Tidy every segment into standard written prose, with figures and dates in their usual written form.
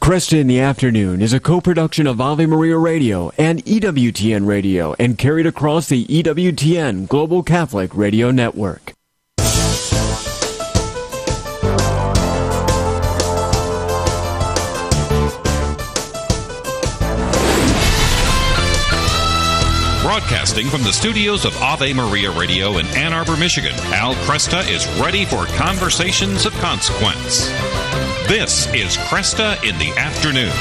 Cresta in the Afternoon is a co-production of Ave Maria Radio and EWTN Radio and carried across the EWTN Global Catholic Radio Network. Broadcasting from the studios of Ave Maria Radio in Ann Arbor, Michigan, Al Cresta is ready for conversations of consequence. This is Cresta in the Afternoon.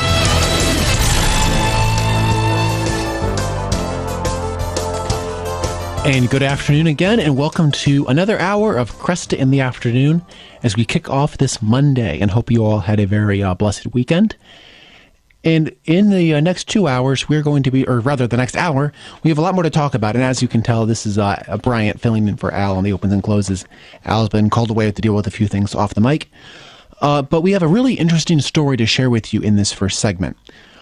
And good afternoon again, and welcome to another hour of Cresta in the Afternoon as we kick off this Monday, and hope you all had a very blessed weekend. And in the next 2 hours, we're going to be, or rather the next hour, we have a lot more to talk about. And as you can tell, this is Bryant filling in for Al on the opens and closes. Al's been called away to deal with a few things off the mic. But we have a really interesting story to share with you in this first segment.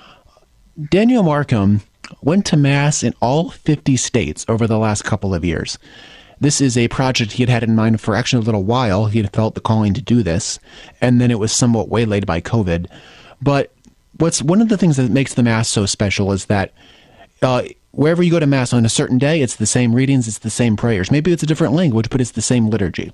Daniel Markham went to Mass in all 50 states over the last couple of years. This is a project he had had in mind for actually a little while. He had felt the calling to do this, and then it was somewhat waylaid by COVID. But one of the things that makes the Mass so special is that wherever you go to Mass on a certain day, it's the same readings, it's the same prayers. Maybe it's a different language, but it's the same liturgy.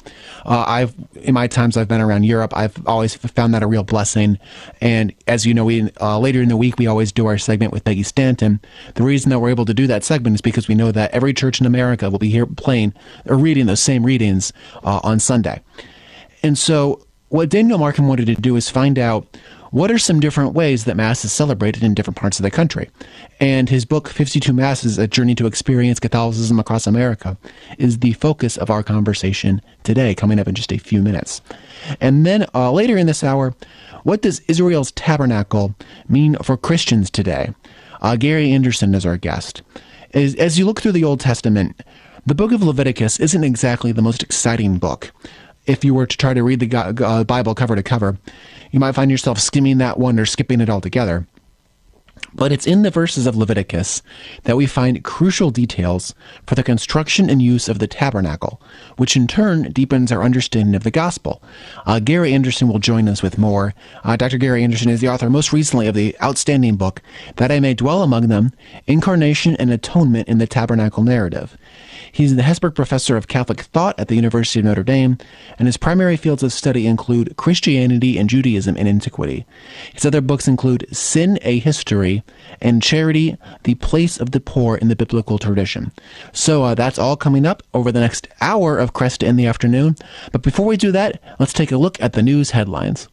In my times I've been around Europe, I've always found that a real blessing. And as you know, later in the week, we always do our segment with Peggy Stanton. The reason that we're able to do that segment is because we know that every church in America will be here playing or reading those same readings on Sunday. And so what Daniel Markham wanted to do is find out what are some different ways that Mass is celebrated in different parts of the country. And his book, 52 Masses, A Journey to Experience Catholicism Across America, is the focus of our conversation today, coming up in just a few minutes. And then later in this hour, what does Israel's tabernacle mean for Christians today? Gary Anderson is our guest. As you look through the Old Testament, the book of Leviticus isn't exactly the most exciting book. If you were to try to read the Bible cover to cover, you might find yourself skimming that one or skipping it altogether. But it's in the verses of Leviticus that we find crucial details for the construction and use of the tabernacle, which in turn deepens our understanding of the gospel. Gary Anderson will join us with more. Dr. Gary Anderson is the author most recently of the outstanding book, That I May Dwell Among Them, Incarnation and Atonement in the Tabernacle Narrative. He's the Hesburgh Professor of Catholic Thought at the University of Notre Dame, and his primary fields of study include Christianity and Judaism in Antiquity. His other books include Sin, a History, and Charity, the Place of the Poor in the Biblical Tradition. So that's all coming up over the next hour of Cresta in the Afternoon. But before we do that, let's take a look at the news headlines.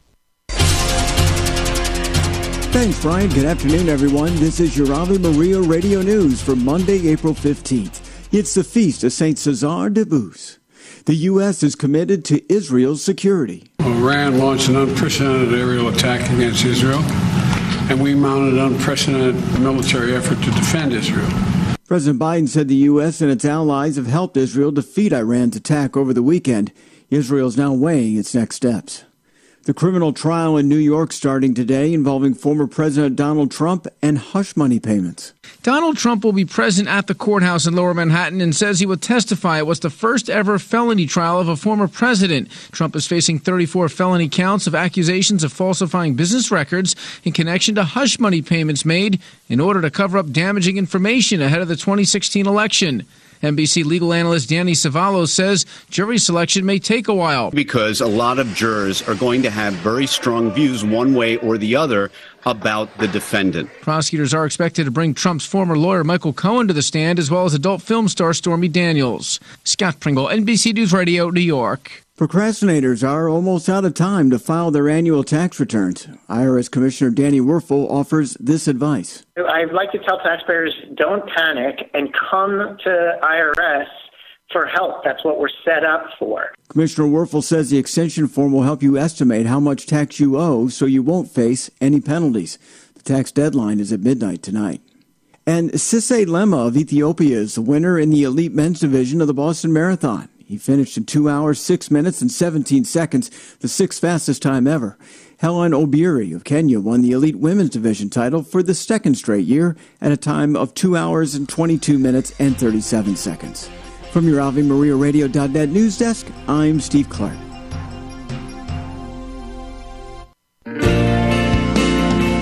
Thanks, Brian. Good afternoon, everyone. This is your Ave Maria Radio News for Monday, April 15th. It's the feast of Saint Cesar de Bus. The U.S. is committed to Israel's security. Iran launched an unprecedented aerial attack against Israel, and we mounted an unprecedented military effort to defend Israel. President Biden said the U.S. and its allies have helped Israel defeat Iran's attack over the weekend. Israel is now weighing its next steps. The criminal trial in New York starting today involving former President Donald Trump and hush money payments. Donald Trump will be present at the courthouse in Lower Manhattan and says he will testify it was the first ever felony trial of a former president. Trump is facing 34 felony counts of accusations of falsifying business records in connection to hush money payments made in order to cover up damaging information ahead of the 2016 election. NBC legal analyst Danny Savallo says jury selection may take a while. Because a lot of jurors are going to have very strong views one way or the other about the defendant. Prosecutors are expected to bring Trump's former lawyer Michael Cohen to the stand, as well as adult film star Stormy Daniels. Scott Pringle, NBC News Radio, New York. Procrastinators are almost out of time to file their annual tax returns. IRS Commissioner Danny Werfel offers this advice. I'd like to tell taxpayers, don't panic and come to IRS for help. That's what we're set up for. Commissioner Werfel says the extension form will help you estimate how much tax you owe so you won't face any penalties. The tax deadline is at midnight tonight. And Sisay Lema of Ethiopia is the winner in the elite men's division of the Boston Marathon. He finished in 2 hours, 6 minutes, and 17 seconds, the sixth fastest time ever. Helen Obiri of Kenya won the elite women's division title for the second straight year at a time of 2 hours and 22 minutes and 37 seconds. From your AveMariaRadio.net news desk, I'm Steve Clark.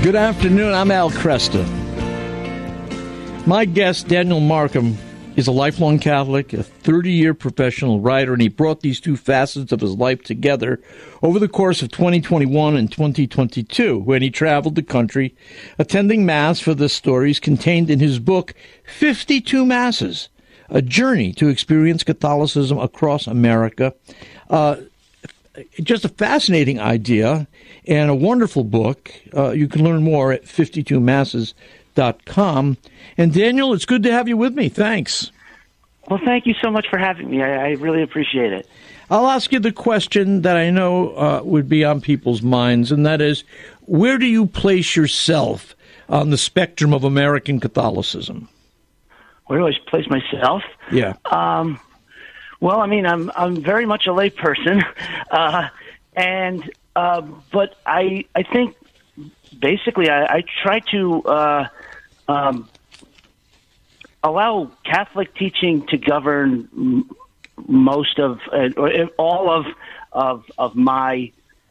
Good afternoon. I'm Al Kresta. My guest, Daniel Markham, is a lifelong Catholic, a 30-year professional writer, and he brought these two facets of his life together over the course of 2021 and 2022, when he traveled the country, attending Mass for the stories contained in his book, 52 Masses, A Journey to Experience Catholicism Across America. Just a fascinating idea and a wonderful book. You can learn more at 52masses.com. And Daniel, it's good to have you with me. Thanks. Well, thank you so much for having me. I really appreciate it. I'll ask you the question that I know would be on people's minds, and that is, where do you place yourself on the spectrum of American Catholicism? Where do I place myself? Yeah. Well, I mean, I'm very much a lay person, but I think basically I try to allow Catholic teaching to govern most of or all of my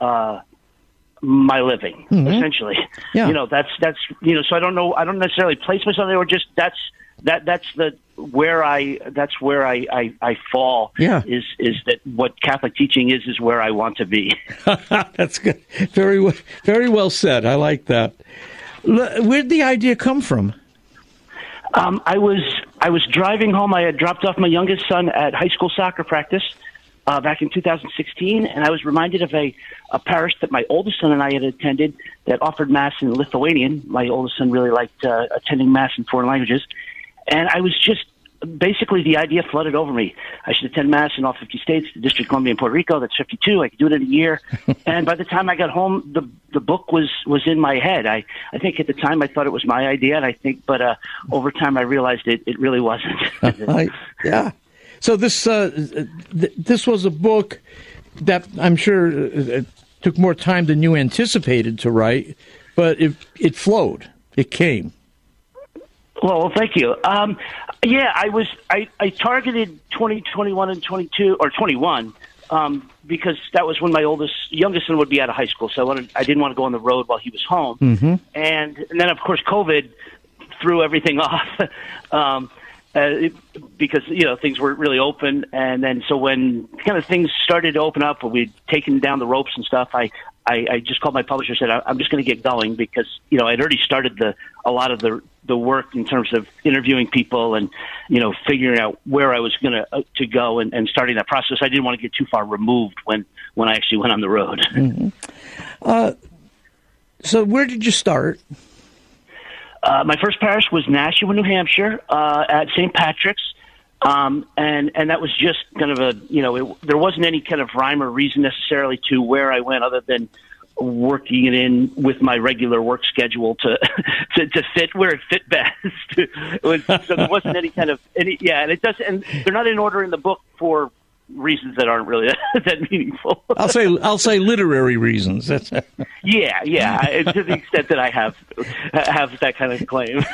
my living, essentially. Yeah. That's so I don't necessarily place myself there, or just that's where I fall. Yeah. Is that what Catholic teaching is where I want to be. That's good. Very well said. I like that. Where'd the idea come from? I was driving home. I had dropped off my youngest son at high school soccer practice back in 2016, and I was reminded of a parish that my oldest son and I had attended that offered Mass in Lithuanian. My oldest son really liked attending Mass in foreign languages. And I was just, basically the idea flooded over me. I should attend Mass in all 50 states, the District of Columbia and Puerto Rico. That's 52. I could do it in a year. And by the time I got home, the book was in my head. I think at the time I thought it was my idea, and but over time I realized it really wasn't. Yeah. So this was a book that I'm sure took more time than you anticipated to write, but it flowed. It came. Well, thank you. I targeted 2021 and 22 or 21 because that was when my youngest son would be out of high school. So I didn't want to go on the road while he was home. Mm-hmm. And then of course COVID threw everything off because things weren't really open. And then so when kind of things started to open up, we'd taken down the ropes and stuff, I just called my publisher and said, I'm just going to get going because, I'd already started a lot of the work in terms of interviewing people and, figuring out where I was going to go and starting that process. I didn't want to get too far removed when I actually went on the road. Mm-hmm. So where did you start? My first parish was Nashua, New Hampshire, at St. Patrick's. And that was just kind of there wasn't any kind of rhyme or reason necessarily to where I went other than working it in with my regular work schedule to fit where it fit best. So there wasn't any and it does, and they're not in order in the book for reasons that aren't really that meaningful. I'll say literary reasons. Yeah, to the extent that I have that kind of claim.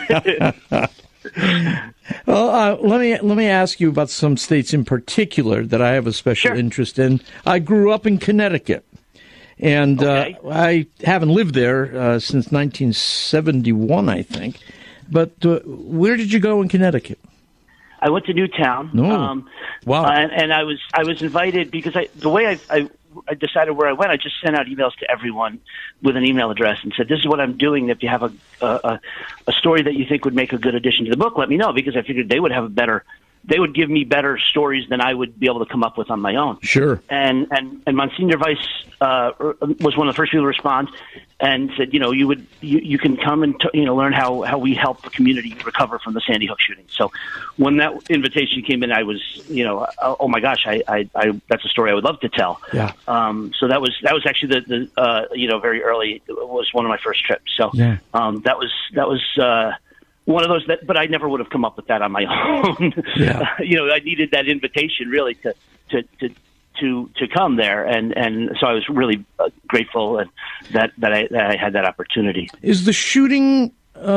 Well, let me ask you about some states in particular that I have a special interest in. I grew up in Connecticut, and I haven't lived there since 1971, I think. But where did you go in Connecticut? I went to Newtown. Wow! And I was invited because the way I decided where I went, I just sent out emails to everyone with an email address and said, this is what I'm doing. If you have a story that you think would make a good addition to the book, let me know, because I figured they would give me better stories than I would be able to come up with on my own. Sure. And Monsignor Weiss was one of the first people to respond and said, you can come and learn how we help the community recover from the Sandy Hook shooting. So when that invitation came in, I was, oh my gosh, I that's a story I would love to tell. Yeah. So that was actually the very early, it was one of my first trips. So that was one of those but I never would have come up with that on my own. Yeah. I needed that invitation really to come there, and so I was really grateful that I had that opportunity. Is the shooting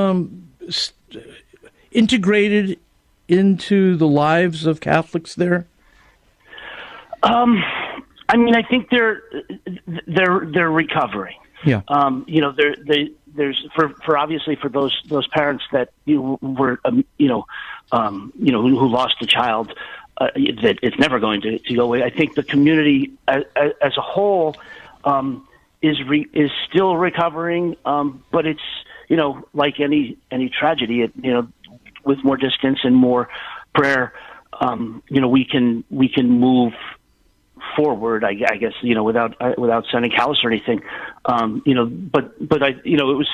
integrated into the lives of Catholics there? I think they're recovering. Yeah. for obviously for those parents that who lost a child, that it's never going to go away. I think the community as a whole is still recovering, but it's like any tragedy, with more distance and more prayer, we can move forward, I guess, without sounding callous or anything, but it was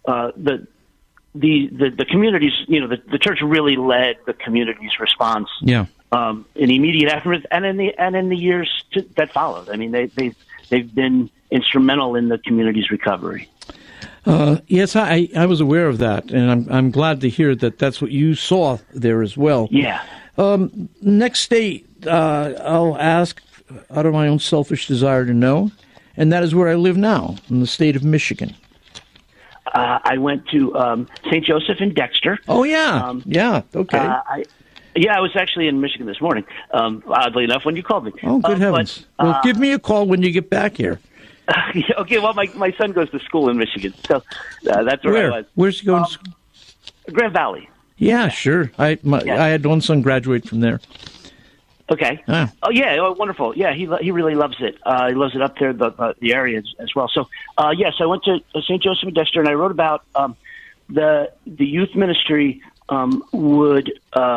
the community's, the church really led the community's response, in the immediate aftermath and in the years that followed. I mean, they've been instrumental in the community's recovery. Yes, I was aware of that, and I'm glad to hear that that's what you saw there as well. Yeah. Next state, I'll ask out of my own selfish desire to know, and that is where I live now, in the state of Michigan. I went to St. Joseph in Dexter. Oh, yeah. Okay. I was actually in Michigan this morning, oddly enough, when you called me. Oh, good heavens. Well, give me a call when you get back here. Okay, well, my son goes to school in Michigan, so that's where I was. Where's he going to school? Grand Valley. Yeah, sure. I had one son graduate from there. Okay. Ah. Oh, yeah. Oh, wonderful. Yeah, he really loves it. He loves it up there, the area as well. So, yes, I went to St. Joseph of Dexter, and I wrote about the youth ministry would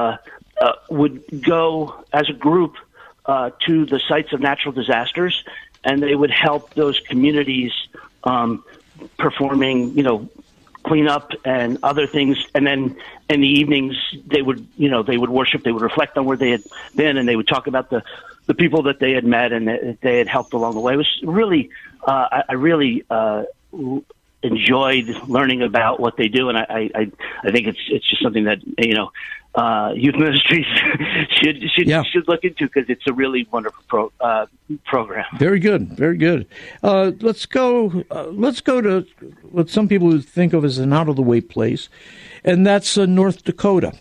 go as a group to the sites of natural disasters, and they would help those communities performing, cleanup and other things. And then in the evenings, they would worship, they would reflect on where they had been, and they would talk about the people that they had met and that they had helped along the way. It was really, I really enjoyed learning about what they do, and I think it's just something that youth ministries should look into, because it's a really wonderful program. Very good, very good. Let's go to what some people would think of as an out of the way place, and that's North Dakota.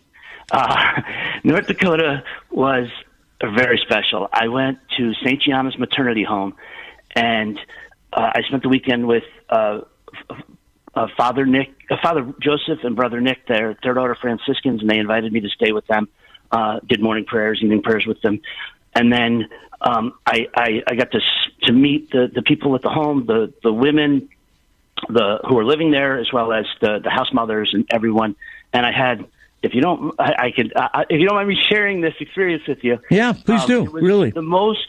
North Dakota was very special. I went to St. Gianna's Maternity Home, and I spent the weekend with Father Joseph and Brother Nick, their daughter Franciscans, and they invited me to stay with them. Did morning prayers, evening prayers with them, and then I got to meet the people at the home, the women, who are living there, as well as the house mothers and everyone. And I had, if you don't mind me sharing this experience with you. Yeah, please do. It was really, the most.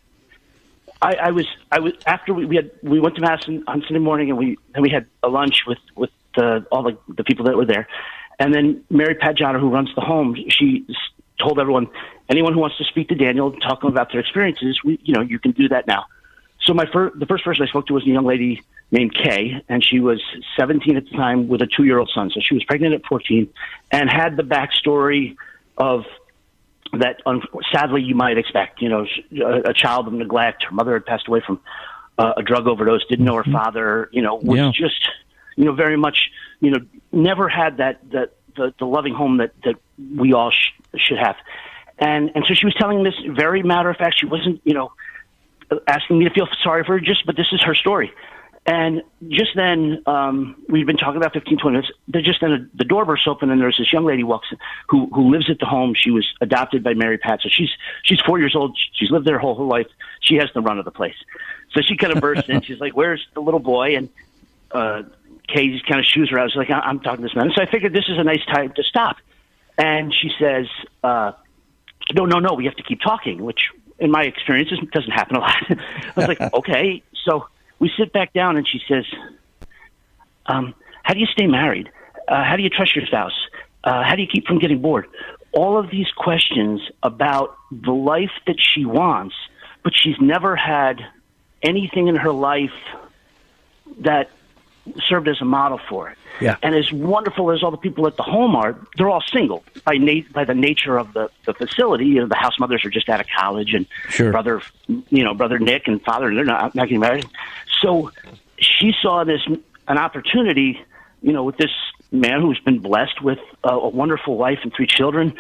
I was after we went to Mass on Sunday morning, and we had a lunch with all the people that were there, and then Mary Pat Johnner, who runs the home, she told everyone, anyone who wants to speak to Daniel, talk to him about their experiences, you can do that now. So the first person I spoke to was a young lady named Kay, and she was 17 at the time with a 2-year-old son. So she was pregnant at 14 and had the backstory of that, sadly, you might expect, a child of neglect. Her mother had passed away from a drug overdose, didn't know her father, was just, very much, never had the loving home that we all should have. And so she was telling this very matter of fact. She wasn't, asking me to feel sorry for her, but this is her story. And just then, we've been talking about 15, 20 minutes. The door bursts open, and there's this young lady walks in who lives at the home. She was adopted by Mary Pat. So she's 4 years old. She's lived there her whole life. She has the run of the place. So she kind of bursts in. She's like, "Where's the little boy?" And Kay just kind of shoos her out. She's like, "I'm talking to this man." So I figured this is a nice time to stop. And she says, No, we have to keep talking, which in my experience doesn't happen a lot. I was like, okay. So we sit back down, and she says, how do you stay married? How do you trust your spouse? How do you keep from getting bored? All of these questions about the life that she wants, but she's never had anything in her life that served as a model for it. Yeah. And as wonderful as all the people at the home are, they're all single by the nature of the facility. The house mothers are just out of college, and sure. brother Nick and father, they're not getting married. So she saw an opportunity, with this man who's been blessed with a wonderful wife and 3 children,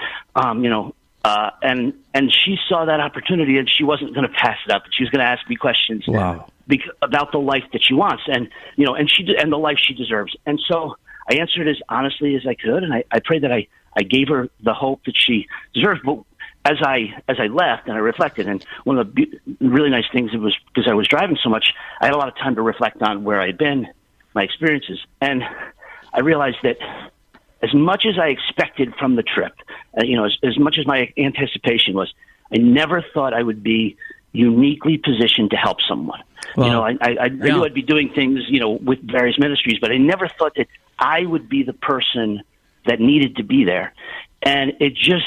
and she saw that opportunity, and she wasn't going to pass it up. She was going to ask me questions. Wow. about the life that she wants, and and the life she deserves. And so I answered as honestly as I could, and I prayed that I gave her the hope that she deserved. But as I left and I reflected, and one of the really nice things, it was because I was driving so much, I had a lot of time to reflect on where I had been, my experiences, and I realized that as much as I expected from the trip, as much as my anticipation was, I never thought I would be uniquely positioned to help someone. Well, I knew I'd be doing things, with various ministries, but I never thought that I would be the person that needed to be there. And it just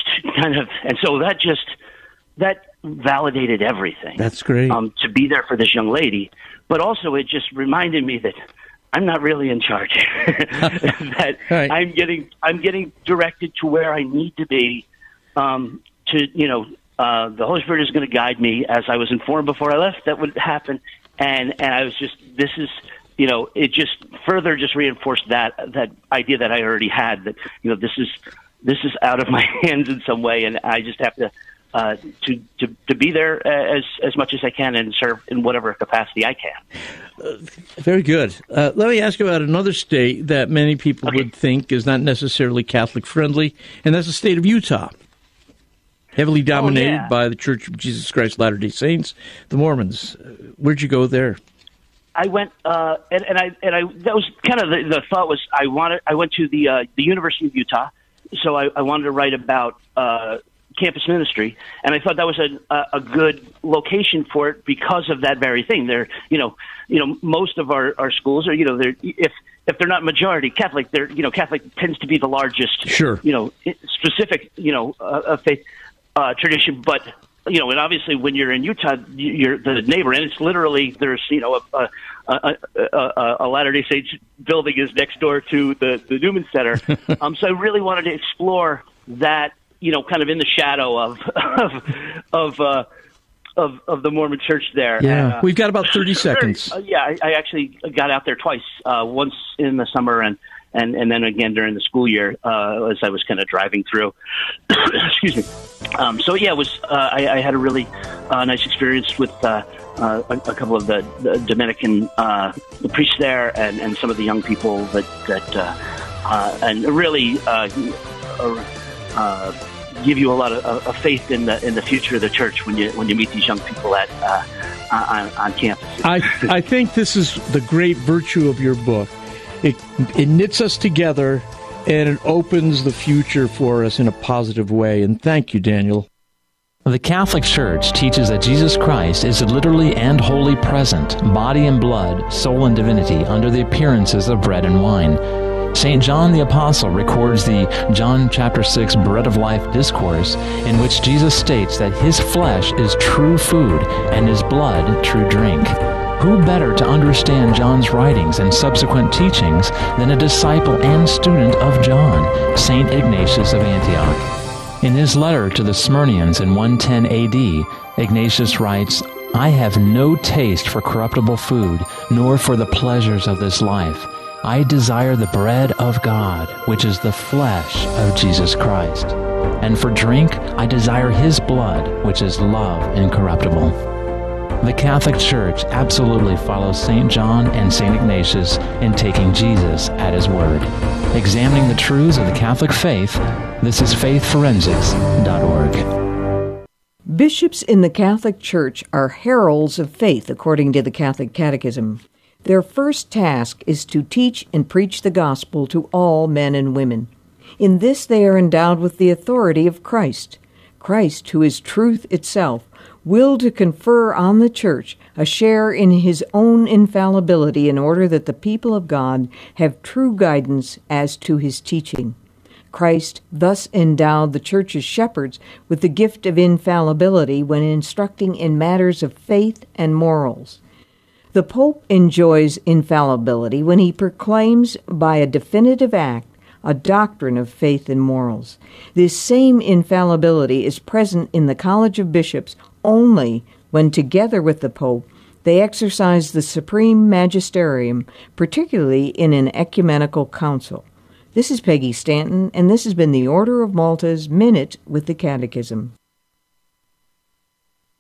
that validated everything. That's great. To be there for this young lady, but also it just reminded me that I'm not really in charge. That right. I'm getting directed to where I need to be. The Holy Spirit is going to guide me, as I was informed before I left that would happen. And I was just, this is, it just further just reinforced that idea that I already had, that, this is out of my hands in some way, and I just have to be there as much as I can and serve in whatever capacity I can. Very good. Let me ask you about another state that many people would think is not necessarily Catholic friendly, and that's the state of Utah. Heavily dominated by the Church of Jesus Christ of Latter-day Saints, the Mormons. Where'd you go there? I went, that was kind of the thought was I went to the University of Utah, so I wanted to write about campus ministry, and I thought that was a good location for it because of that very thing. They're, most of our schools are, they're, if they're not majority Catholic, they're, Catholic tends to be the largest, sure, specific, faith tradition, but. And obviously when you're in Utah, you're the neighbor, and it's literally there's a Latter-day Saints building is next door to the Newman Center. So I really wanted to explore that, kind of in the shadow of the Mormon Church there. Yeah, we've got about 30 seconds. I actually got out there twice, once in the summer and then again during the school year as I was kind of driving through. Excuse me. It was. I had a really nice experience with a couple of the Dominican priests there, and some of the young people that and really give you a lot of faith in the future of the church when you meet these young people on campus. I think this is the great virtue of your book. It knits us together, and it opens the future for us in a positive way. And thank you, Daniel. The Catholic Church teaches that Jesus Christ is literally and wholly present, body and blood, soul and divinity, under the appearances of bread and wine. St. John the Apostle records the John chapter 6 Bread of Life discourse, in which Jesus states that his flesh is true food and his blood true drink. Who better to understand John's writings and subsequent teachings than a disciple and student of John, St. Ignatius of Antioch? In his letter to the Smyrnians in 110 AD, Ignatius writes, "I have no taste for corruptible food, nor for the pleasures of this life. I desire the bread of God, which is the flesh of Jesus Christ. And for drink, I desire his blood, which is love incorruptible." The Catholic Church absolutely follows St. John and St. Ignatius in taking Jesus at his word. Examining the truths of the Catholic faith, this is faithforensics.org. Bishops in the Catholic Church are heralds of faith, according to the Catholic Catechism. Their first task is to teach and preach the gospel to all men and women. In this they are endowed with the authority of Christ. Christ, who is truth itself, willed to confer on the Church a share in his own infallibility in order that the people of God have true guidance as to his teaching. Christ thus endowed the Church's shepherds with the gift of infallibility when instructing in matters of faith and morals. The Pope enjoys infallibility when he proclaims by a definitive act a doctrine of faith and morals. This same infallibility is present in the College of Bishops only when, together with the Pope, they exercise the supreme magisterium, particularly in an ecumenical council. This is Peggy Stanton, and this has been the Order of Malta's Minute with the Catechism.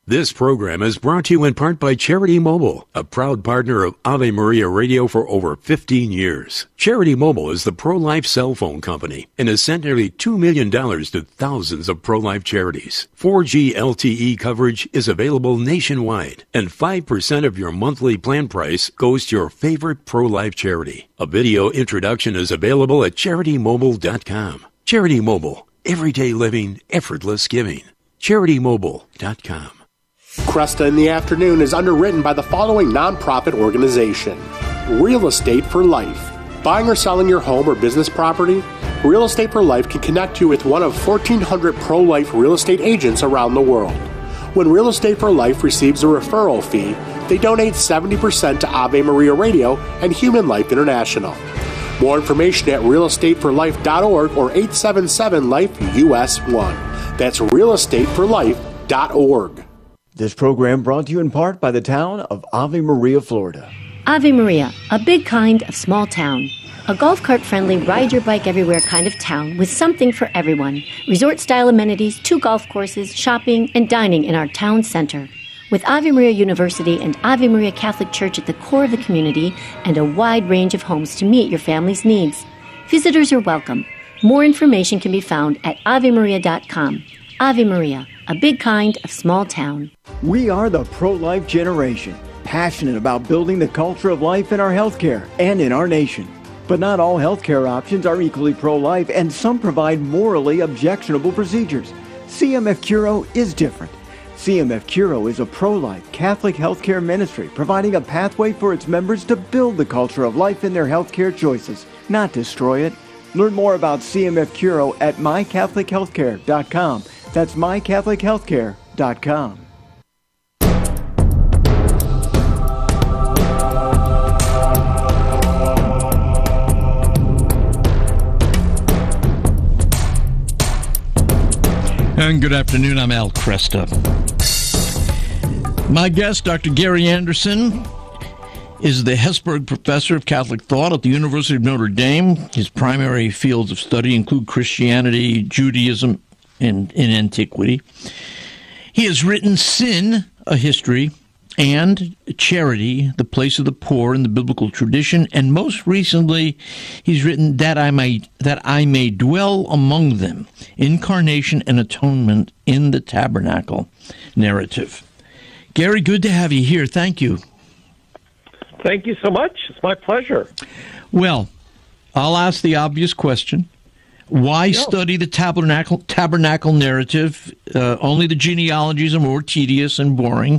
This program is brought to you in part by Charity Mobile, a proud partner of Ave Maria Radio for over 15 years. Charity Mobile is the pro-life cell phone company and has sent nearly $2 million to thousands of pro-life charities. 4G LTE coverage is available nationwide, and 5% of your monthly plan price goes to your favorite pro-life charity. A video introduction is available at CharityMobile.com. Charity Mobile, everyday living, effortless giving. CharityMobile.com. Cresta in the Afternoon is underwritten by the following nonprofit organization: Real Estate for Life. Buying or selling your home or business property? Real Estate for Life can connect you with one of 1,400 pro-life real estate agents around the world. When Real Estate for Life receives a referral fee, they donate 70% to Ave Maria Radio and Human Life International. More information at realestateforlife.org or 877-LIFE-US1. That's realestateforlife.org. This program brought to you in part by the town of Ave Maria, Florida. Ave Maria, a big kind of small town. A golf cart friendly, ride your bike everywhere kind of town with something for everyone. Resort style amenities, 2 golf courses, shopping, and dining in our town center. With Ave Maria University and Ave Maria Catholic Church at the core of the community and a wide range of homes to meet your family's needs. Visitors are welcome. More information can be found at avemaria.com. Ave Maria, a big kind of small town. We are the pro-life generation, passionate about building the culture of life in our healthcare and in our nation. But not all healthcare options are equally pro-life, and some provide morally objectionable procedures. CMF Curo is different. CMF Curo is a pro-life Catholic healthcare ministry providing a pathway for its members to build the culture of life in their healthcare choices, not destroy it. Learn more about CMF Curo at mycatholichealthcare.com. That's mycatholichealthcare.com. And good afternoon, I'm Al Kresta. My guest, Dr. Gary Anderson, is the Hesburgh Professor of Catholic Thought at the University of Notre Dame. His primary fields of study include Christianity, Judaism, and in antiquity. He has written Sin, A History, and Charity, The Place of the Poor in the Biblical Tradition, and most recently, he's written That I May Dwell Among Them, Incarnation and Atonement in the Tabernacle Narrative. Gary, good to have you here. Thank you. Thank you so much. It's my pleasure. Well, I'll ask the obvious question. Why study the tabernacle narrative? Only the genealogies are more tedious and boring.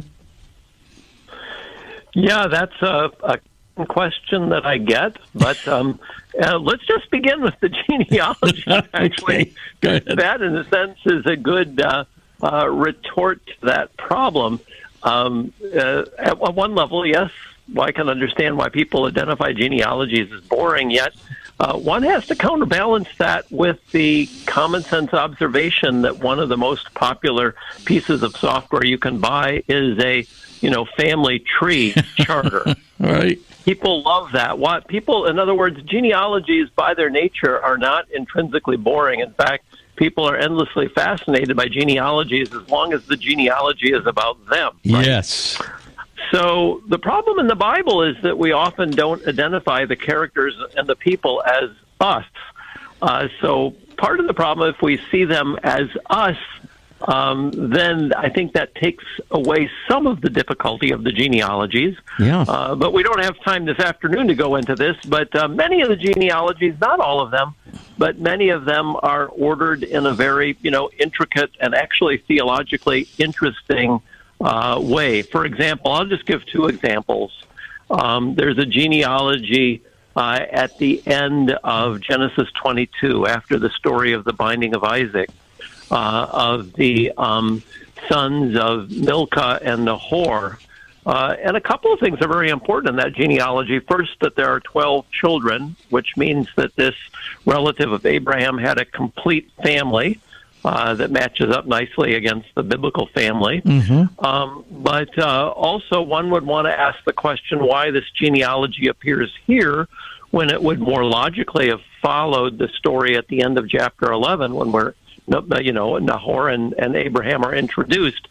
Yeah, that's a question that I get, but let's just begin with the genealogy. Actually, okay. That, in a sense, is a good retort to that problem. At one level, yes, I can understand why people identify genealogies as boring, yet one has to counterbalance that with the common sense observation that one of the most popular pieces of software you can buy is a family tree charter. Right. People love that. In other words, genealogies by their nature are not intrinsically boring. In fact, people are endlessly fascinated by genealogies as long as the genealogy is about them. Right? Yes. So the problem in the Bible is that we often don't identify the characters and the people as us. So part of the problem, if we see them as us, then I think that takes away some of the difficulty of the genealogies. Yeah. But we don't have time this afternoon to go into this. But many of the genealogies, not all of them, but many of them are ordered in a very, intricate and actually theologically interesting way. For example, I'll just give 2 examples. There's a genealogy at the end of Genesis 22, after the story of the binding of Isaac, of the sons of Milcah and Nahor. And a couple of things are very important in that genealogy. First, that there are 12 children, which means that this relative of Abraham had a complete family that matches up nicely against the biblical family. Mm-hmm. But also one would want to ask the question why this genealogy appears here when it would more logically have followed the story at the end of chapter 11 when Nahor and Abraham are introduced.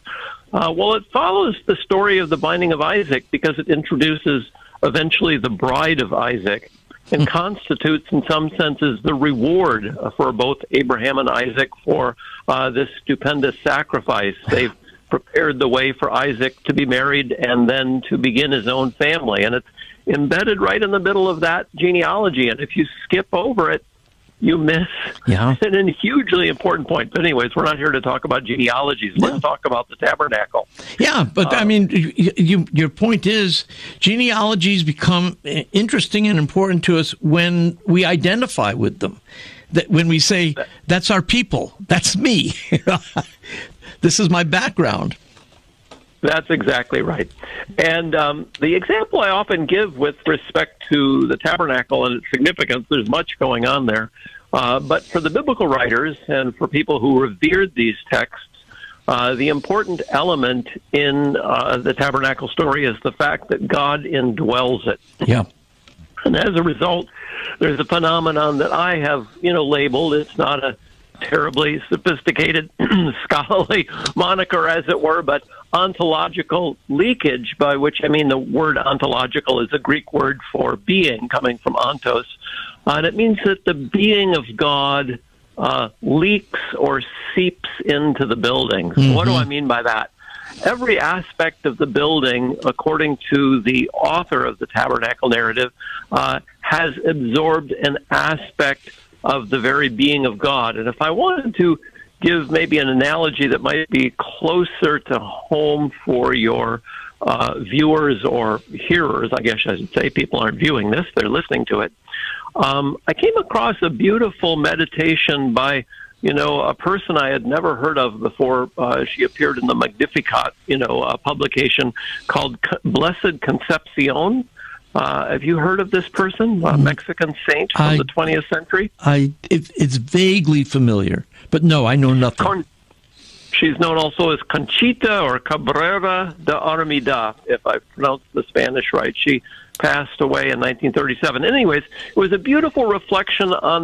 Well, it follows the story of the binding of Isaac because it introduces eventually the bride of Isaac and constitutes, in some senses, the reward for both Abraham and Isaac for this stupendous sacrifice. They've prepared the way for Isaac to be married and then to begin his own family. And it's embedded right in the middle of that genealogy. And if you skip over it, you miss an hugely important point. But anyways, we're not here to talk about genealogies. Let's talk about the tabernacle. Yeah, but I mean, your point is genealogies become interesting and important to us when we identify with them. That when we say, that's our people, that's me. This is my background. That's exactly right. And the example I often give with respect to the tabernacle and its significance, there's much going on there. But for the biblical writers and for people who revered these texts, the important element in the tabernacle story is the fact that God indwells it. Yeah. And as a result, there's a phenomenon that I have, labeled. It's not a terribly sophisticated scholarly moniker, as it were, but ontological leakage, by which I mean the word ontological is a Greek word for being, coming from ontos. And it means that the being of God leaks or seeps into the buildings. Mm-hmm. What do I mean by that? Every aspect of the building, according to the author of the tabernacle narrative, has absorbed an aspect of the very being of God. And if I wanted to give maybe an analogy that might be closer to home for your viewers or hearers, I guess I should say, people aren't viewing this, they're listening to it. I came across a beautiful meditation by, a person I had never heard of before. She appeared in the Magnificat, publication called Blessed Concepcion. Have you heard of this person, a Mexican saint from the 20th century? It's vaguely familiar, but no, I know nothing. She's known also as Conchita or Cabrera de Armida, if I pronounced the Spanish right. She passed away in 1937. Anyways, it was a beautiful reflection on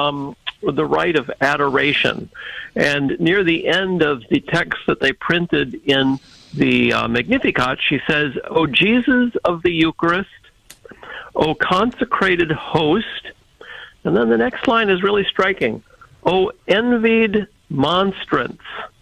the rite of adoration. And near the end of the text that they printed in the Magnificat, she says, "O Jesus of the Eucharist, O consecrated host," and then the next line is really striking, "O envied monstrance,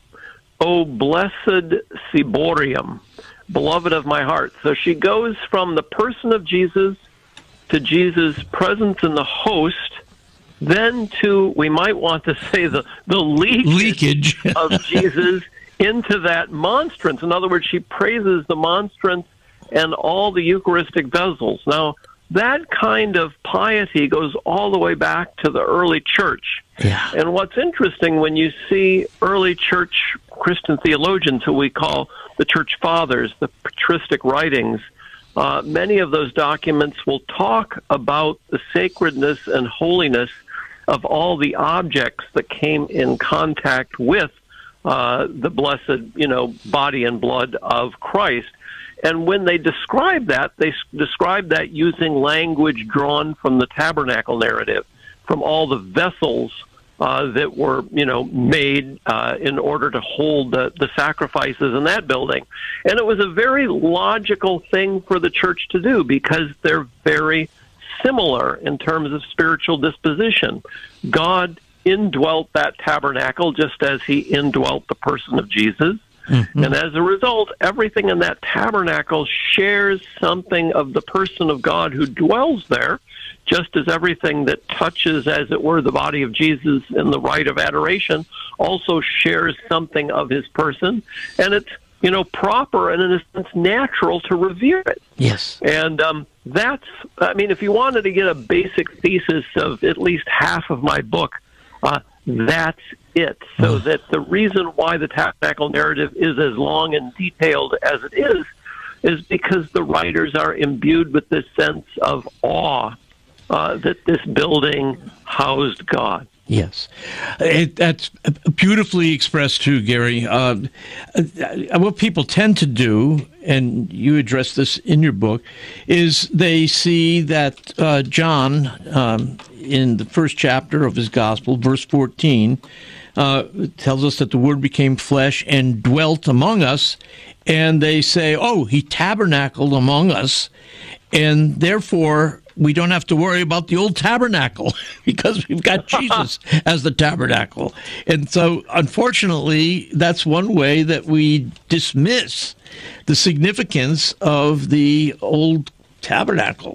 O blessed ciborium, beloved of my heart." So she goes from the person of Jesus to Jesus' presence in the host, then to, we might want to say, the leakage of Jesus into that monstrance. In other words, she praises the monstrance and all the Eucharistic vessels. Now, that kind of piety goes all the way back to the early church. Yeah. And what's interesting when you see early church Christian theologians, who we call the church fathers, the patristic writings, many of those documents will talk about the sacredness and holiness of all the objects that came in contact with the blessed, body and blood of Christ. And when they describe that, they describe that using language drawn from the tabernacle narrative, from all the vessels that were, made in order to hold the sacrifices in that building. And it was a very logical thing for the church to do because they're very similar in terms of spiritual disposition. God indwelt that tabernacle just as he indwelt the person of Jesus. Mm-hmm. And as a result, everything in that tabernacle shares something of the person of God who dwells there, just as everything that touches, as it were, the body of Jesus in the rite of adoration also shares something of his person. And it's, proper and in a sense natural to revere it. Yes. And if you wanted to get a basic thesis of at least half of my book, that's it. So that the reason why the tabernacle narrative is as long and detailed as it is because the writers are imbued with this sense of awe that this building housed God. Yes. That's beautifully expressed too, Gary. What people tend to do, and you address this in your book, is they see that John, in the first chapter of his gospel, verse 14, tells us that the Word became flesh and dwelt among us. And they say, oh, he tabernacled among us, and therefore we don't have to worry about the old tabernacle because we've got Jesus as the tabernacle. And so, unfortunately, that's one way that we dismiss the significance of the old tabernacle.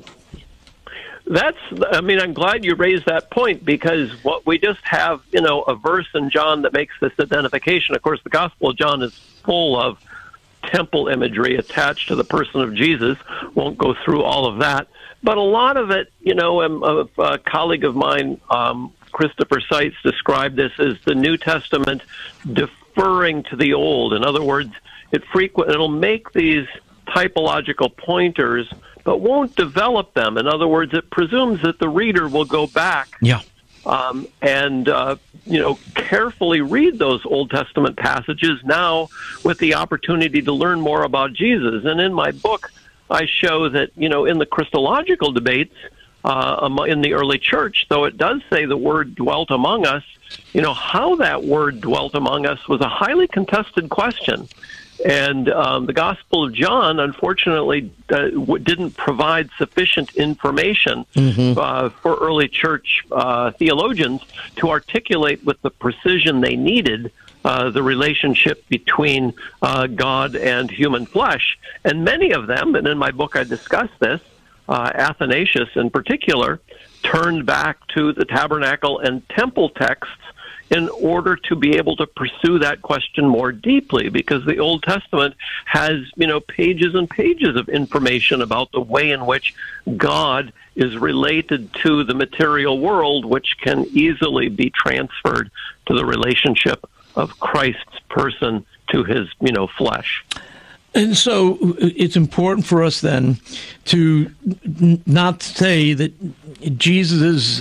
I'm glad you raised that point, because what we just have, a verse in John that makes this identification. Of course, the Gospel of John is full of temple imagery attached to the person of Jesus. Won't go through all of that. But a lot of it, a colleague of mine, Christopher Seitz, described this as the New Testament deferring to the Old. In other words, it'll make these typological pointers, but won't develop them. In other words, it presumes that the reader will go back and carefully read those Old Testament passages now with the opportunity to learn more about Jesus. And in my book, I show that, in the Christological debates in the early church, though it does say the word dwelt among us, how that word dwelt among us was a highly contested question. And the Gospel of John, unfortunately, didn't provide sufficient information for early church theologians to articulate with the precision they needed the relationship between God and human flesh. And many of them, and in my book I discuss this, Athanasius in particular, turned back to the tabernacle and temple texts in order to be able to pursue that question more deeply, because the Old Testament has, pages and pages of information about the way in which God is related to the material world, which can easily be transferred to the relationship of Christ's person to his, flesh. And so it's important for us then to not say that Jesus is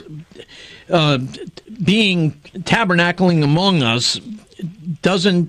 being tabernacling among us doesn't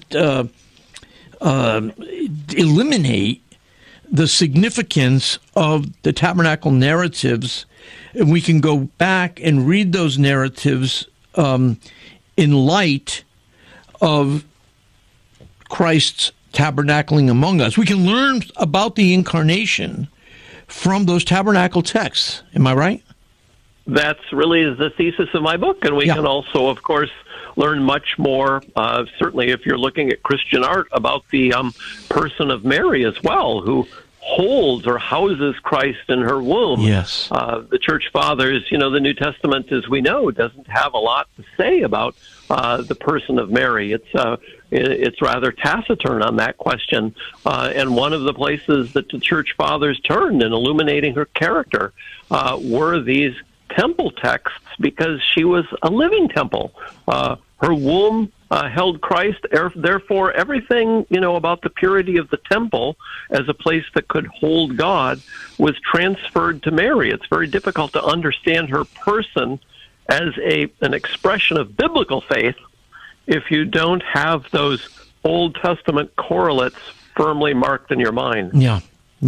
eliminate the significance of the tabernacle narratives. And we can go back and read those narratives in light of Christ's tabernacling among us. We can learn about the incarnation from those tabernacle texts. Am I right? That's really the thesis of my book, and we can also, of course, learn much more, certainly if you're looking at Christian art, about the person of Mary as well, who holds or houses Christ in her womb. Yes. The Church Fathers, the New Testament, as we know, doesn't have a lot to say about the person of Mary. It's rather taciturn on that question. And one of the places that the Church Fathers turned in illuminating her character were these temple texts, because she was a living temple. Her womb held Christ. Therefore, everything, about the purity of the temple as a place that could hold God was transferred to Mary. It's very difficult to understand her person as an expression of biblical faith if you don't have those Old Testament correlates firmly marked in your mind. Yeah.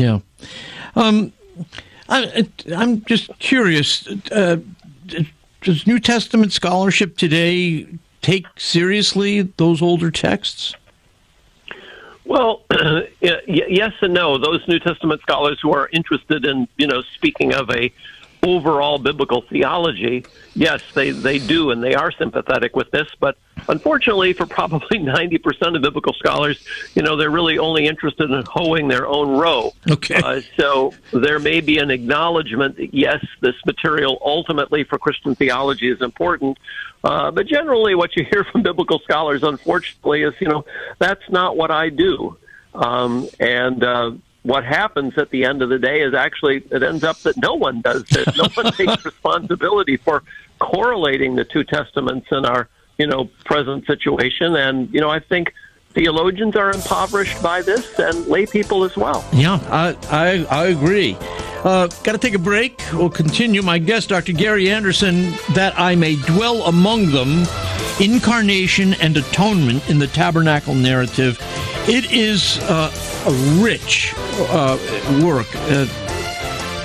I'm just curious, does New Testament scholarship today take seriously those older texts? Well, yes and no. Those New Testament scholars who are interested in, speaking of a overall biblical theology, yes, they do, and they are sympathetic with this. But unfortunately, for probably 90% of biblical scholars, they're really only interested in hoeing their own row. Okay. So there may be an acknowledgement that, yes, this material ultimately for Christian theology is important. But generally what you hear from biblical scholars, unfortunately, is, that's not what I do. What happens at the end of the day is actually it ends up that no one does this. No one takes responsibility for correlating the two testaments in our, present situation. And, I think theologians are impoverished by this, and lay people as well. Yeah, I agree. Got to take a break. We'll continue. My guest, Dr. Gary Anderson, That I May Dwell Among Them, Incarnation and Atonement in the Tabernacle Narrative. It is a rich work.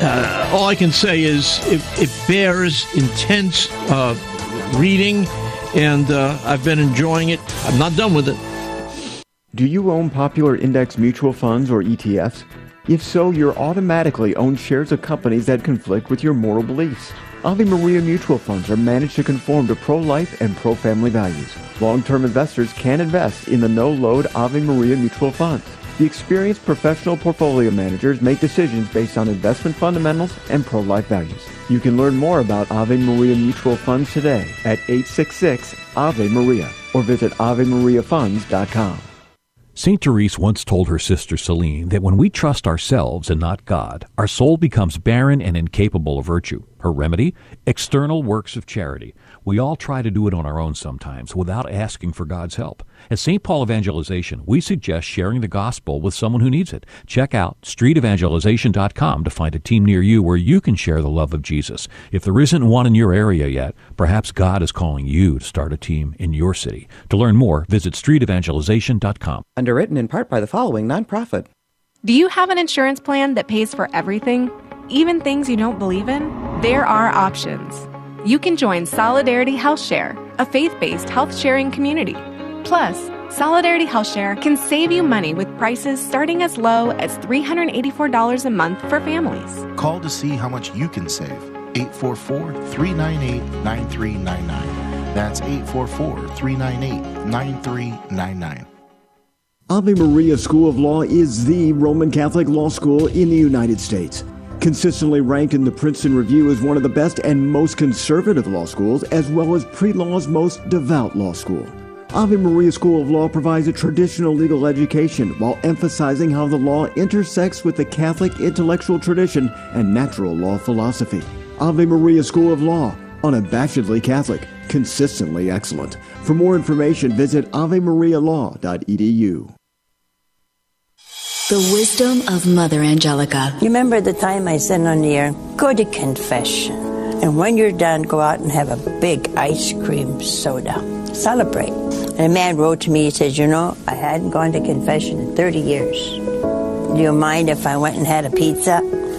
All I can say is it bears intense reading and I've been enjoying it. I'm not done with it. Do you own popular index mutual funds or ETFs? If so, you're automatically own shares of companies that conflict with your moral beliefs. Ave Maria mutual funds are managed to conform to pro-life and pro-family values. Long-term investors can invest in the no-load Ave Maria mutual funds. The experienced professional portfolio managers make decisions based on investment fundamentals and pro-life values. You can learn more about Ave Maria mutual funds today at 866-AVE-MARIA or visit AveMariaFunds.com. St. Therese once told her sister Celine that when we trust ourselves and not God, our soul becomes barren and incapable of virtue. Her remedy? External works of charity. We all try to do it on our own sometimes without asking for God's help. At St. Paul Evangelization, we suggest sharing the gospel with someone who needs it. Check out streetevangelization.com to find a team near you where you can share the love of Jesus. If there isn't one in your area yet, perhaps God is calling you to start a team in your city. To learn more, visit streetevangelization.com. Underwritten in part by the following nonprofit. Do you have an insurance plan that pays for everything, even things you don't believe in? There are options. You can join Solidarity Health Share, a faith-based health-sharing community. Plus, Solidarity Health Share can save you money with prices starting as low as $384 a month for families. Call to see how much you can save. 844-398-9399. That's 844-398-9399. Ave Maria School of Law is the Roman Catholic law school in the United States. Consistently ranked in the Princeton Review as one of the best and most conservative law schools, as well as pre-law's most devout law school. Ave Maria School of Law provides a traditional legal education while emphasizing how the law intersects with the Catholic intellectual tradition and natural law philosophy. Ave Maria School of Law, unabashedly Catholic, consistently excellent. For more information, visit avemarialaw.edu. The wisdom of Mother Angelica. You remember the time I said on the air, go to confession. And when you're done, go out and have a big ice cream soda. Celebrate. And a man wrote to me, he said, you know, I hadn't gone to confession in 30 years. Do you mind if I went and had a pizza?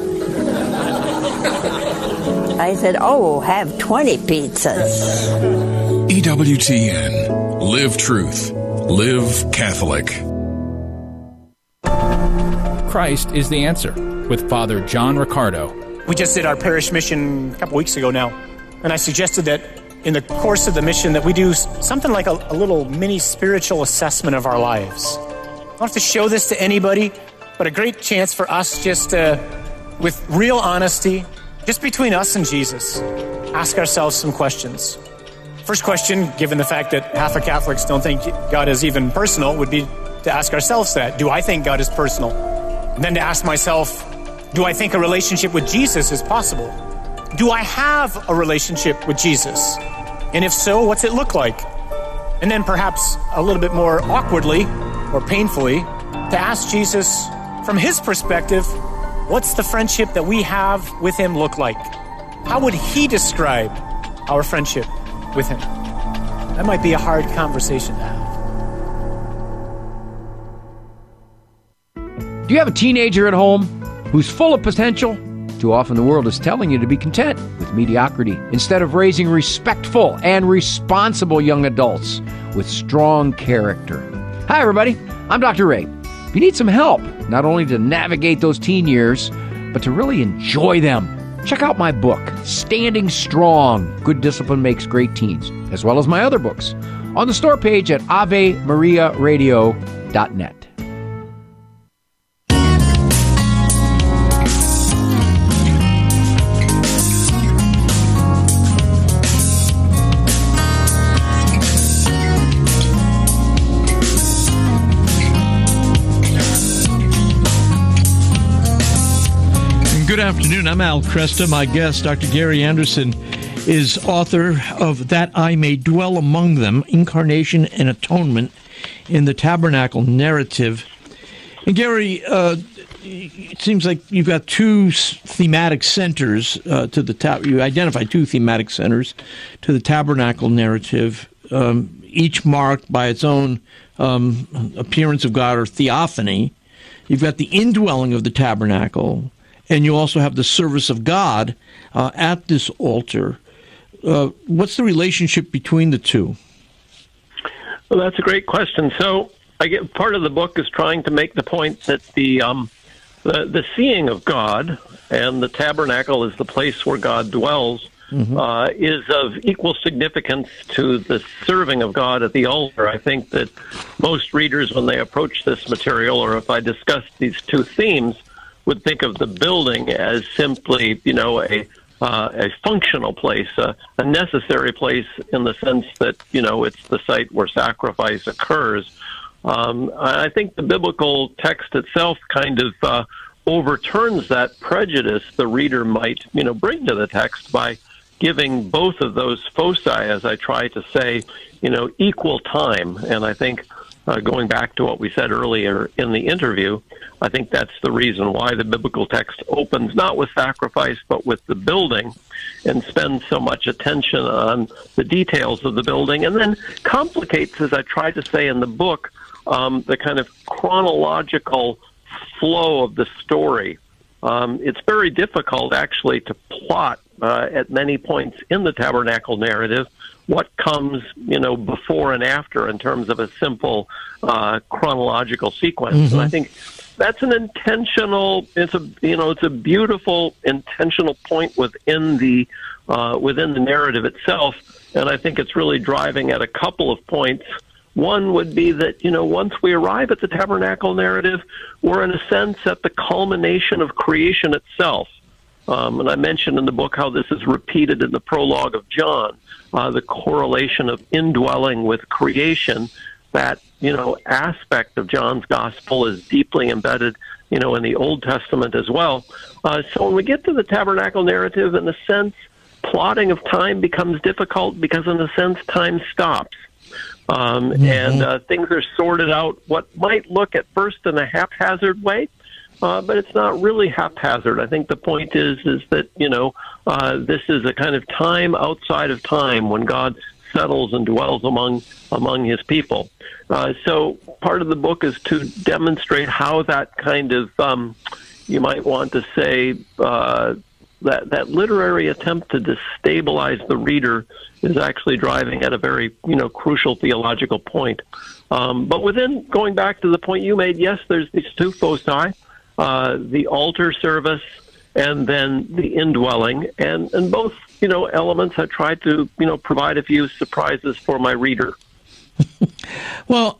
I said, oh, have 20 pizzas. EWTN. Live truth. Live Catholic. Christ is the answer, with Father John Riccardo. We just did our parish mission a couple weeks ago now, and I suggested that in the course of the mission that we do something like a little mini spiritual assessment of our lives. I don't have to show this to anybody, but a great chance for us just with real honesty, just between us and Jesus, ask ourselves some questions. First question, given the fact that half of Catholics don't think God is even personal, would be to ask ourselves that. Do I think God is personal? And then to ask myself, do I think a relationship with Jesus is possible? Do I have a relationship with Jesus? And if so, what's it look like? And then perhaps a little bit more awkwardly or painfully, to ask Jesus from his perspective, what's the friendship that we have with him look like? How would he describe our friendship with him? That might be a hard conversation to have. Do you have a teenager at home who's full of potential? Too often the world is telling you to be content with mediocrity instead of raising respectful and responsible young adults with strong character. Hi, everybody. I'm Dr. Ray. If you need some help, not only to navigate those teen years, but to really enjoy them, check out my book, Standing Strong, Good Discipline Makes Great Teens, as well as my other books, on the store page at AveMariaRadio.net. Good afternoon. I'm Al Kresta. My guest, Dr. Gary Anderson, is author of That I May Dwell Among Them, Incarnation and Atonement in the Tabernacle Narrative. And Gary, it seems like you've got two thematic centers to the you identify two thematic centers to the Tabernacle Narrative, each marked by its own appearance of God or theophany. You've got the indwelling of the tabernacle, and you also have the service of God at this altar. what's the relationship between the two? Well, that's a great question. So I get part of the book is trying to make the point that the seeing of God and the tabernacle is the place where God dwells, is of equal significance to the serving of God at the altar. I think that most readers, when they approach this material, or if I discuss these two themes, would think of the building as simply, a functional place, a necessary place in the sense that, it's the site where sacrifice occurs. I think the biblical text itself kind of overturns that prejudice the reader might, bring to the text by giving both of those foci, as I try to say, equal time. And I think going back to what we said earlier in the interview, I think that's the reason why the biblical text opens not with sacrifice, but with the building, and spends so much attention on the details of the building, and then complicates, as I tried to say in the book, the kind of chronological flow of the story. It's very difficult, actually, to plot at many points in the tabernacle narrative what comes, before and after in terms of a simple chronological sequence. And I think that's an intentional. It's a beautiful intentional point within the narrative itself, and I think it's really driving at a couple of points. One would be that, once we arrive at the tabernacle narrative, we're in a sense at the culmination of creation itself. And I mentioned in the book how this is repeated in the prologue of John, the correlation of indwelling with creation. That, aspect of John's gospel is deeply embedded, in the Old Testament as well. So when we get to the tabernacle narrative, in a sense, plotting of time becomes difficult because, in a sense, time stops. And things are sorted out what might look at first in a haphazard way, but it's not really haphazard. I think the point is that, this is a kind of time outside of time when God settles and dwells among his people. So part of the book is to demonstrate how that kind of, you might want to say, that literary attempt to destabilize the reader is actually driving at a very, crucial theological point. But within, going back to the point you made, yes, there's these two foci, the altar service and then the indwelling, and both, elements I tried to, provide a few surprises for my reader. Well,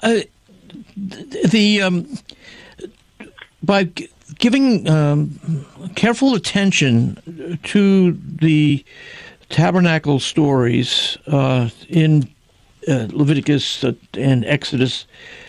by giving careful attention to the tabernacle stories in Leviticus and Exodus,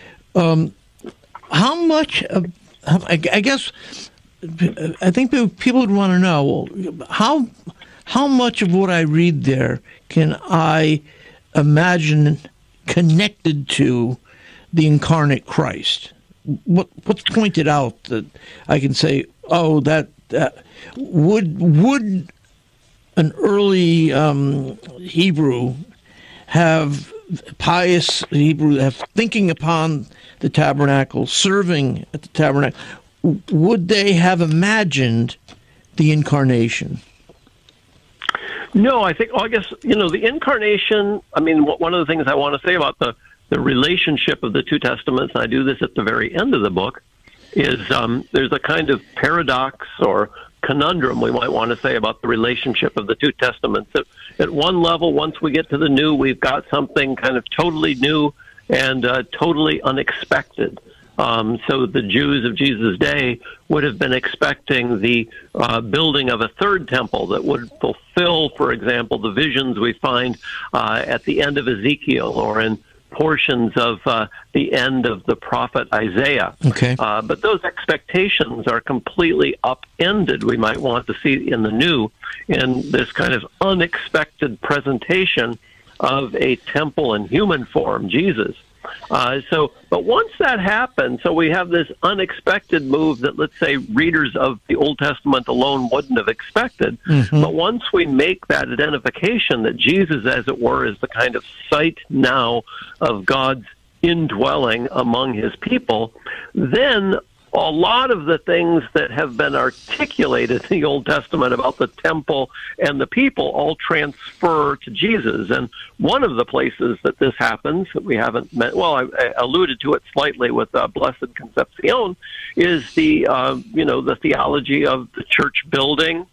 how much of, I guess, I think people would want to know, how much of what I read there can I imagine connected to the incarnate Christ? What's pointed out that I can say, oh, that would an early Hebrew have pious Hebrew have thinking upon the tabernacle, serving at the tabernacle, would they have imagined the incarnation? No, I guess, the incarnation, one of the things I want to say about the relationship of the two testaments, and I do this at the very end of the book, is there's a kind of paradox or conundrum, we might want to say, about the relationship of the two testaments. At one level, once we get to the new, we've got something kind of totally new and totally unexpected. So the Jews of Jesus' day would have been expecting the building of a third temple that would fulfill, for example, the visions we find at the end of Ezekiel or in portions of the end of the prophet Isaiah. Okay. But those expectations are completely upended, we might want to see in the new, in this kind of unexpected presentation of a temple in human form, Jesus. But once that happens, so we have this unexpected move that, let's say, readers of the Old Testament alone wouldn't have expected. But once we make that identification that Jesus, as it were, is the kind of site now of God's indwelling among his people, then a lot of the things that have been articulated in the Old Testament about the temple and the people all transfer to Jesus. And one of the places that this happens that we haven't met, well, I alluded to it slightly with Blessed Concepcion, is the the theology of the church building,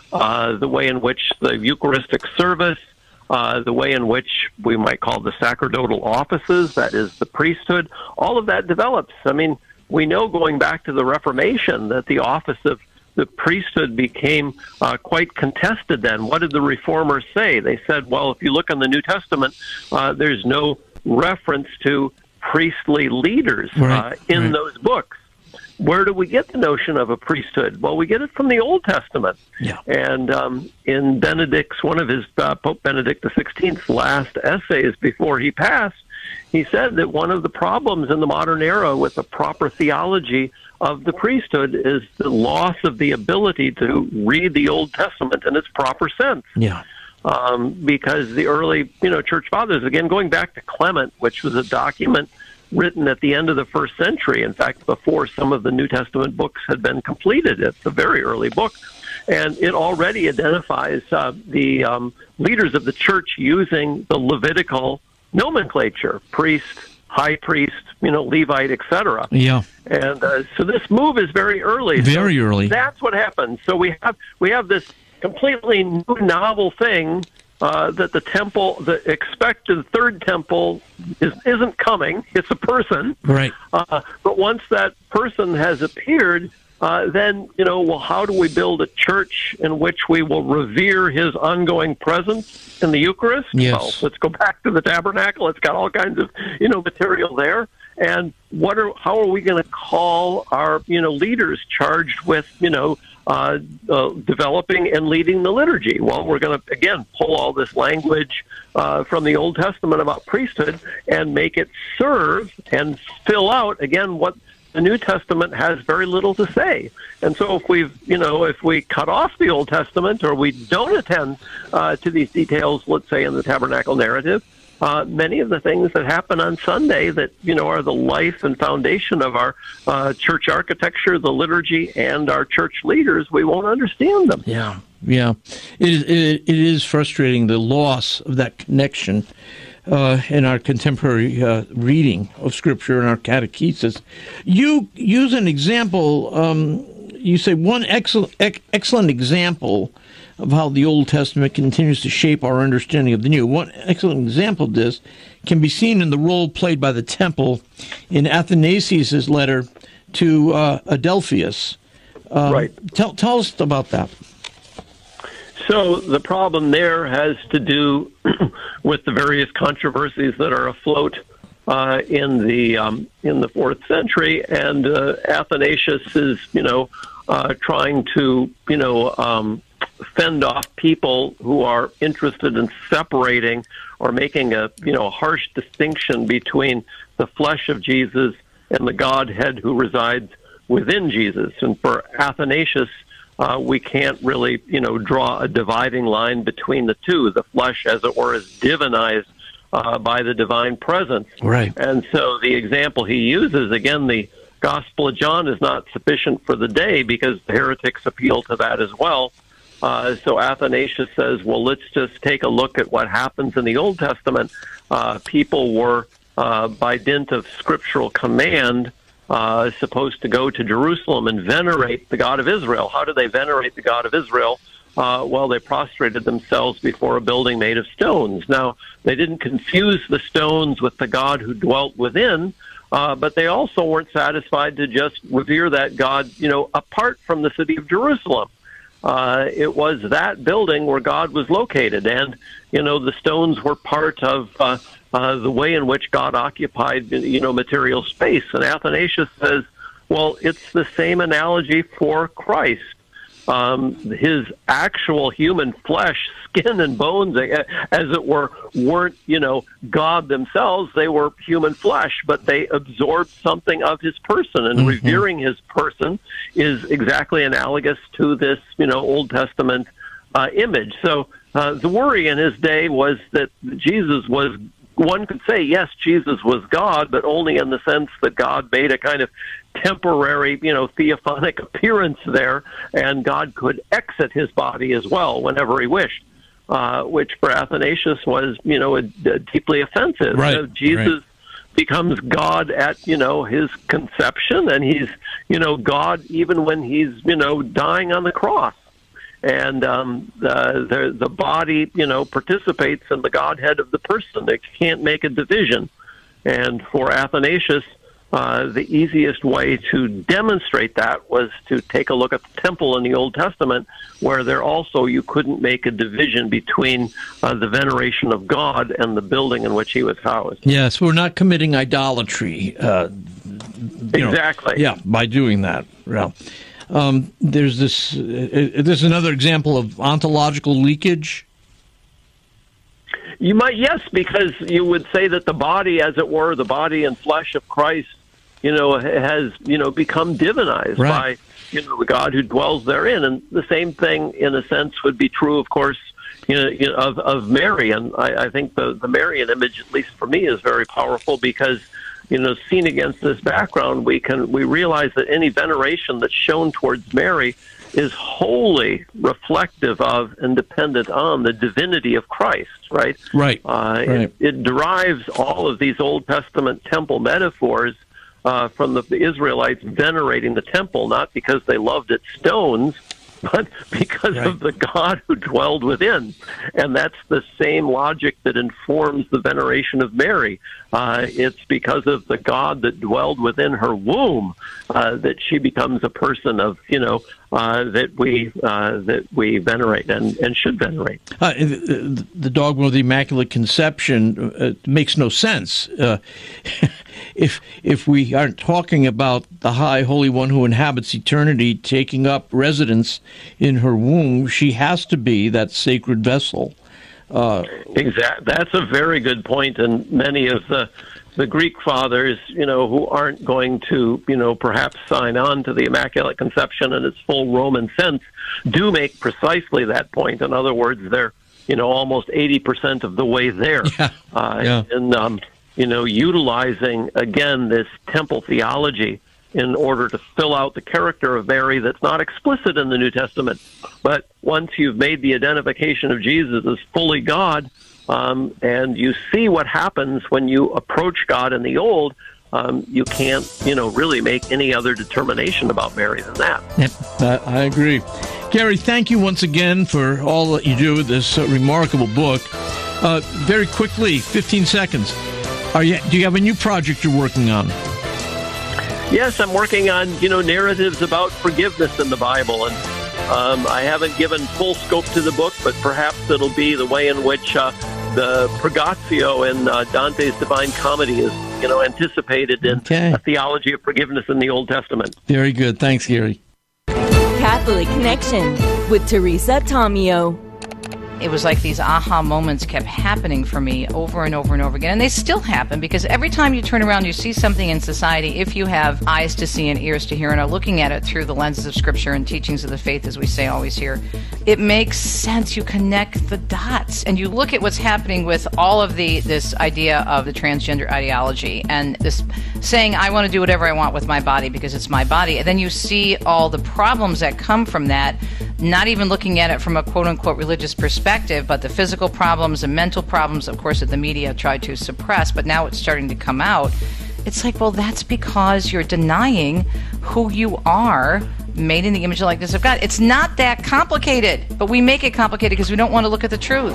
the way in which the Eucharistic service, the way in which we might call the sacerdotal offices, that is the priesthood, all of that develops. I mean, we know going back to the Reformation that the office of the priesthood became quite contested then. What did the Reformers say? They said, well, if you look in the New Testament, there's no reference to priestly leaders in those books. Where do we get the notion of a priesthood? Well, we get it from the Old Testament. Yeah. And in Benedict's, one of his, Pope Benedict XVI's last essays before he passed, he said that one of the problems in the modern era with the proper theology of the priesthood is the loss of the ability to read the Old Testament in its proper sense. Yeah. Because the early, church fathers, again, going back to Clement, which was a document written at the end of the first century, in fact, before some of the New Testament books had been completed. It's a very early book. And it already identifies the leaders of the church using the Levitical nomenclature, priest, high priest, Levite, etc. Yeah. And so this move is very early. Very early. That's what happens. So we have this completely new, novel thing that the temple, the expected third temple, isn't coming. It's a person. Right. But once that person has appeared, then, how do we build a church in which we will revere his ongoing presence in the Eucharist? Yes. Well, let's go back to the tabernacle. It's got all kinds of, material there. And how are we going to call our, leaders charged with, developing and leading the liturgy? Well, we're going to, again, pull all this language from the Old Testament about priesthood and make it serve and fill out, again, what the New Testament has very little to say. And so if we cut off the Old Testament or we don't attend to these details, let's say in the tabernacle narrative, many of the things that happen on Sunday that, are the life and foundation of our church architecture, the liturgy, and our church leaders, we won't understand them. Yeah, yeah. It is frustrating, the loss of that connection in our contemporary reading of Scripture and our catechesis. You use an example, you say one excellent example of how the Old Testament continues to shape our understanding of the New. One excellent example of this can be seen in the role played by the temple in Athanasius' letter to Adelphius. Right. Tell us about that. So the problem there has to do with the various controversies that are afloat in the 4th century, and Athanasius is trying to fend off people who are interested in separating or making a harsh distinction between the flesh of Jesus and the Godhead who resides within Jesus. And for Athanasius, we can't really, draw a dividing line between the two. The flesh, as it were, is divinized by the divine presence. Right. And so the example he uses, again, the Gospel of John is not sufficient for the day because the heretics appeal to that as well. So Athanasius says, well, let's just take a look at what happens in the Old Testament. People were, by dint of scriptural command, supposed to go to Jerusalem and venerate the God of Israel. How do they venerate the God of Israel? Well, they prostrated themselves before a building made of stones. Now, they didn't confuse the stones with the God who dwelt within, but they also weren't satisfied to just revere that God, apart from the city of Jerusalem. It was that building where God was located, and, the stones were part of the way in which God occupied, material space. And Athanasius says, well, it's the same analogy for Christ. His actual human flesh, skin and bones, as it were, weren't, God themselves. They were human flesh, but they absorbed something of his person, and revering his person is exactly analogous to this, Old Testament image. So the worry in his day was that Jesus was one could say, yes, Jesus was God, but only in the sense that God made a kind of temporary, theophanic appearance there, and God could exit his body as well whenever he wished, which for Athanasius was, deeply offensive. Right. Jesus becomes God at, his conception, and he's, God even when he's, dying on the cross. And the body, participates in the Godhead of the person. It can't make a division. And for Athanasius, the easiest way to demonstrate that was to take a look at the temple in the Old Testament, where there also you couldn't make a division between the veneration of God and the building in which he was housed. Yes, we're not committing idolatry. Exactly. By doing that. Well, there's this. There's another example of ontological leakage. You might, yes, because you would say that the body, as it were, the body and flesh of Christ, has, become divinized by, the God who dwells therein. And the same thing, in a sense, would be true, of course, of Mary. And I think the Marian image, at least for me, is very powerful because, seen against this background, we realize that any veneration that's shown towards Mary is wholly reflective of and dependent on the divinity of Christ, right? Right. It derives all of these Old Testament temple metaphors from the Israelites venerating the temple, not because they loved its stones, but because of the God who dwelled within. And that's the same logic that informs the veneration of Mary. It's because of the God that dwelled within her womb that she becomes a person of, that we venerate and should venerate. The dogma of the Immaculate Conception makes no sense. If we aren't talking about the High Holy One who inhabits eternity taking up residence in her womb, she has to be that sacred vessel. Exactly. That's a very good point, and many of the Greek fathers, who aren't going to, perhaps sign on to the Immaculate Conception in its full Roman sense, do make precisely that point. In other words, they're, almost 80% of the way there. And, utilizing, again, this temple theology in order to fill out the character of Mary that's not explicit in the New Testament. But once you've made the identification of Jesus as fully God, and you see what happens when you approach God in the Old, you can't, really make any other determination about Mary than that. Yep, I agree. Gary, thank you once again for all that you do with this remarkable book. Very quickly, 15 seconds. Do you have a new project you're working on? Yes, I'm working on, narratives about forgiveness in the Bible, and I haven't given full scope to the book, but perhaps it'll be the way in which the Progatio in Dante's Divine Comedy is, anticipated in a theology of forgiveness in the Old Testament. Very good. Thanks, Gary. Catholic Connection with Teresa Tomeo. It was like these aha moments kept happening for me over and over and over again. And they still happen because every time you turn around, you see something in society, if you have eyes to see and ears to hear and are looking at it through the lenses of Scripture and teachings of the faith, as we say always here, it makes sense. You connect the dots and you look at what's happening with all of this idea of the transgender ideology and this saying, I want to do whatever I want with my body because it's my body. And then you see all the problems that come from that, not even looking at it from a quote-unquote religious perspective, but the physical problems and mental problems, of course, that the media tried to suppress, but now it's starting to come out. It's like, well, that's because you're denying who you are, made in the image and likeness of God. It's not that complicated, but we make it complicated because we don't want to look at the truth.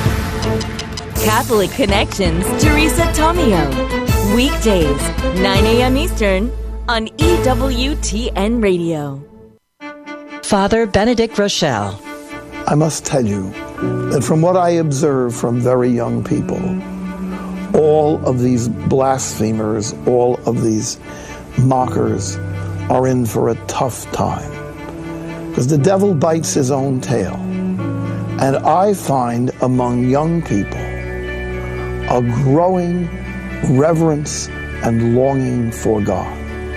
Catholic Connections, Teresa Tomeo. Weekdays, 9 a.m. Eastern on EWTN Radio. Father Benedict Rochelle. I must tell you that from what I observe from very young people, all of these blasphemers, all of these mockers are in for a tough time. Because the devil bites his own tail. And I find among young people a growing reverence and longing for God.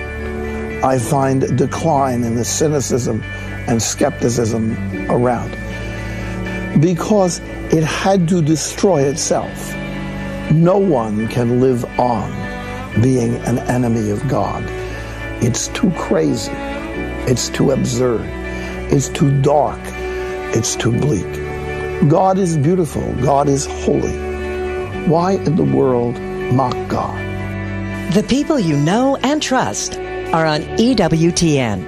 I find a decline in the cynicism and skepticism around, because it had to destroy itself. No one can live on being an enemy of God. It's too crazy. It's too absurd. It's too dark. It's too bleak. God is beautiful. God is holy. Why in the world mock God? The people you know and trust are on EWTN.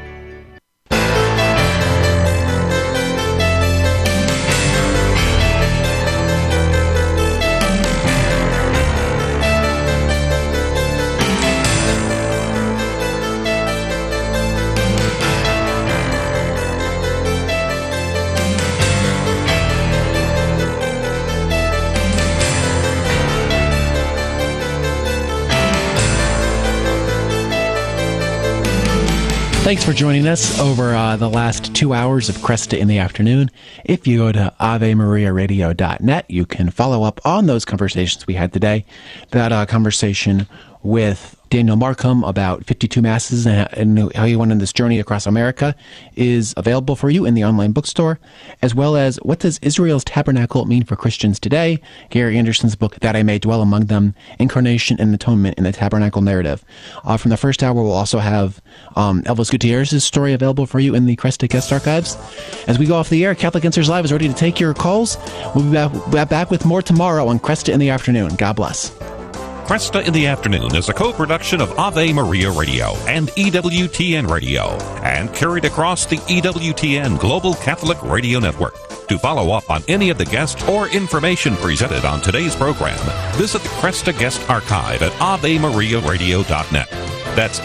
Thanks for joining us over the last 2 hours of Cresta in the Afternoon. If you go to AveMariaRadio.net, you can follow up on those conversations we had today. That conversation with Daniel Markham about 52 Masses and how he went on this journey across America is available for you in the online bookstore, as well as What Does Israel's Tabernacle Mean for Christians Today? Gary Anderson's book, That I May Dwell Among Them, Incarnation and Atonement in the Tabernacle Narrative. From the first hour, we'll also have Elvis Gutierrez's story available for you in the Cresta Guest Archives. As we go off the air, Catholic Answers Live is ready to take your calls. We'll be back with more tomorrow on Cresta in the Afternoon. God bless. Cresta in the Afternoon is a co-production of Ave Maria Radio and EWTN Radio and carried across the EWTN Global Catholic Radio Network. To follow up on any of the guests or information presented on today's program, visit the Cresta Guest Archive at AveMariaRadio.net. That's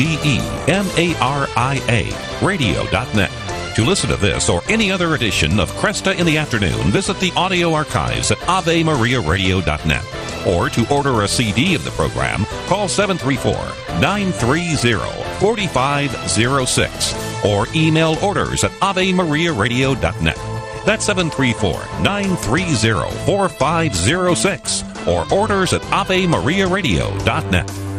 AveMaria Radio.net. To listen to this or any other edition of Cresta in the Afternoon, visit the audio archives at AveMariaRadio.net. Or to order a CD of the program, call 734-930-4506 or email orders at AveMariaRadio.net. That's 734-930-4506 or orders at AveMariaRadio.net.